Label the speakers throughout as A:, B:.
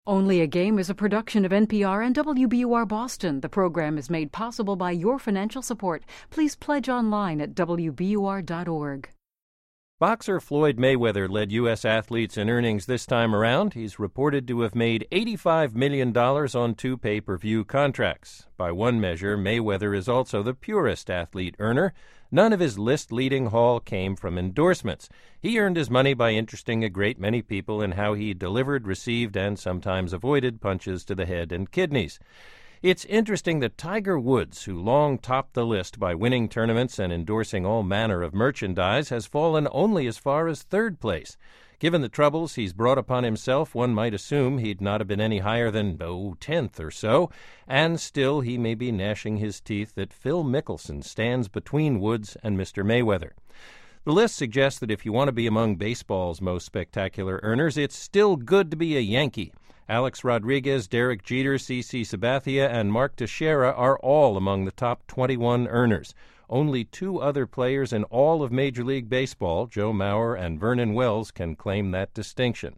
A: Only a Game is a production of NPR and WBUR Boston. The program is made possible by your financial support. Please pledge online at WBUR.org.
B: Boxer Floyd Mayweather led U.S. athletes in earnings this time around. He's reported to have made $85 million on 2 pay-per-view contracts. By one measure, Mayweather is also the purest athlete earner. None of his list-leading haul came from endorsements. He earned his money by interesting a great many people in how he delivered, received, and sometimes avoided punches to the head and kidneys. It's interesting that Tiger Woods, who long topped the list by winning tournaments and endorsing all manner of merchandise, has fallen only as far as 3rd place. Given the troubles he's brought upon himself, one might assume he'd not have been any higher than, 10th or so, and still he may be gnashing his teeth that Phil Mickelson stands between Woods and Mr. Mayweather. The list suggests that if you want to be among baseball's most spectacular earners, it's still good to be a Yankee. Alex Rodriguez, Derek Jeter, CC Sabathia, and Mark Teixeira are all among the top 21 earners. Only 2 other players in all of Major League Baseball, Joe Mauer and Vernon Wells, can claim that distinction.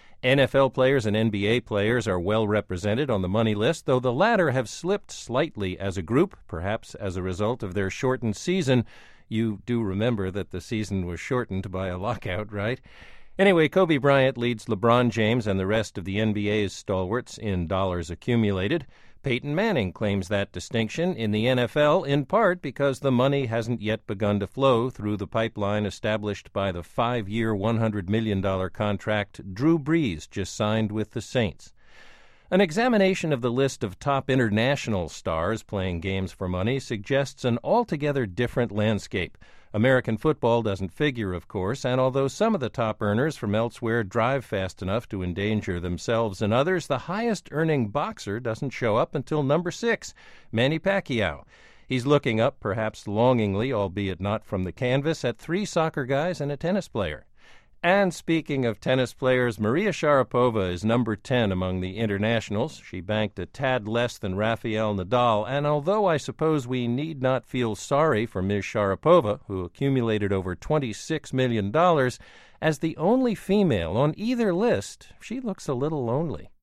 B: NFL players and NBA players are well represented on the money list, though the latter have slipped slightly as a group, perhaps as a result of their shortened season. You do remember that the season was shortened by a lockout, right? Anyway, Kobe Bryant leads LeBron James and the rest of the NBA's stalwarts in dollars accumulated. Peyton Manning claims that distinction in the NFL, in part because the money hasn't yet begun to flow through the pipeline established by the 5-year, $100 million contract Drew Brees just signed with the Saints. An examination of the list of top international stars playing games for money suggests an altogether different landscape. American football doesn't figure, of course, and although some of the top earners from elsewhere drive fast enough to endanger themselves and others, the highest-earning boxer doesn't show up until number 6, Manny Pacquiao. He's looking up, perhaps longingly, albeit not from the canvas, at 3 soccer guys and a tennis player. And speaking of tennis players, Maria Sharapova is number 10 among the internationals. She banked a tad less than Rafael Nadal, and although I suppose we need not feel sorry for Ms. Sharapova, who accumulated over $26 million, as the only female on either list, she looks a little lonely.